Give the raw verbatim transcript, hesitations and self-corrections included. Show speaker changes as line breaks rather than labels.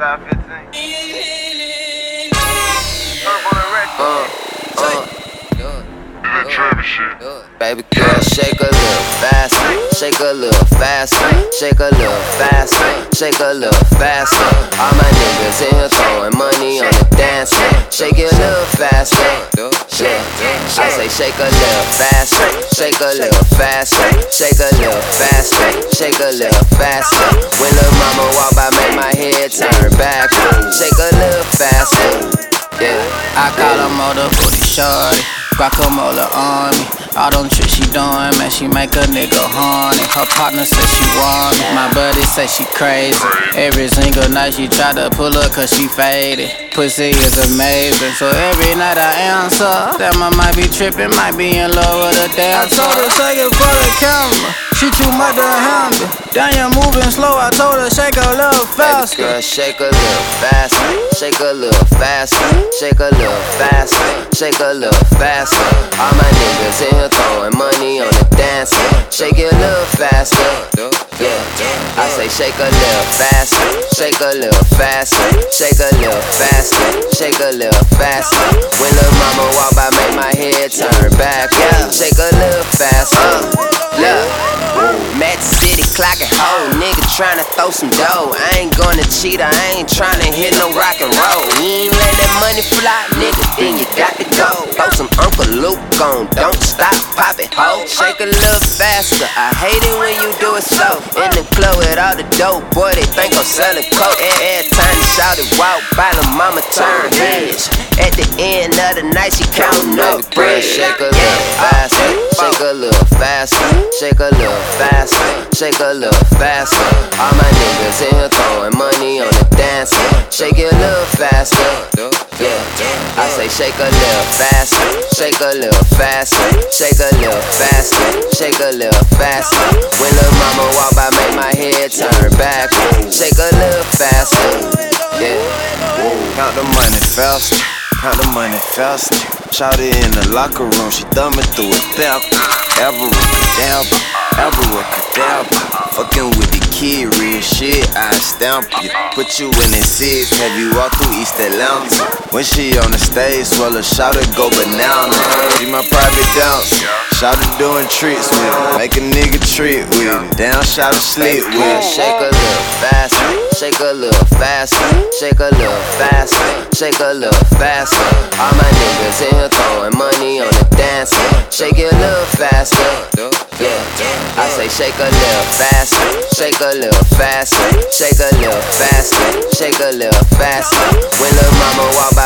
five fifteen. Turbo and retro.
Uh, uh, Baby girl, shake a little faster, shake a little faster, shake a little faster, shake a little faster. All my niggas in here throwing money on the dance floor. Shake it a little faster, yeah. I say shake a little faster, shake a little faster, shake a little faster, shake a little faster. When lil' mama walk by, make my head turn back. Shake a little faster. Yeah, I call her motor booty shorty, guacamole on me. All them tricks she doing, man, she make a nigga horny. Her partner say she want me, my buddy say she crazy. Every single night she try to pull up cause she faded. Pussy is amazing, so every night I answer. Damn, I might be tripping, might be in love with a dancer. I told her shake it for the camera, she too much to handle. Damn, you're moving slow, I told her shake a little faster. Baby girl, shake a little faster, shake a little faster, shake a little faster, shake a little faster. All my niggas in here throwing money on the dance floor. Shake it a little faster, yeah. I say shake a little faster, shake a little faster, shake a little faster, shake a little faster. When lil' mama walk by, make my head turn back, yeah. Shake a little faster, look. Met City clockin' hoe, nigga tryna throw some dough. I ain't gonna cheat, I ain't tryna hit no rock and roll. You ain't let that money fly, nigga, then you got to go. Throw some Uncle Luke on, don't stop, pop it, ho. Shake a little faster, I hate it when you do it slow. In the club with all the dope, boy, they think I'm selling coke. Every time the shawty walk by, the mama turn heads. At the end of the night, she countin' up bread. Shake a little faster, shake a little faster, shake a little faster, shake a little faster. All my niggas in here throwing money on the dance floor. Shake it a little faster, yeah. I say shake a little faster, shake a little faster, shake a little faster, shake a little faster. When lil' mama walk by, make my head turn back. Shake a little faster, yeah.
Count the money faster, count the money faster. Shawty in the locker room, she thumbing through a belt. Abracadabra, abracadabra. Fucking with the kid, real shit, I stamp you. Put you in the six, have you walk through East Atlanta. When she on the stage, swallow shawty go banana. She my private dance, shawty doing tricks with it. Make a nigga trick with it, down shawty slick with it.
Shake a little faster, shake a little faster, shake a little faster, shake a little faster. All my niggas in here throwing money on the dance floor. Shake it a little faster, yeah. I say shake a little faster, shake a little faster, shake a little faster, shake a little faster. When lil' mama walk by,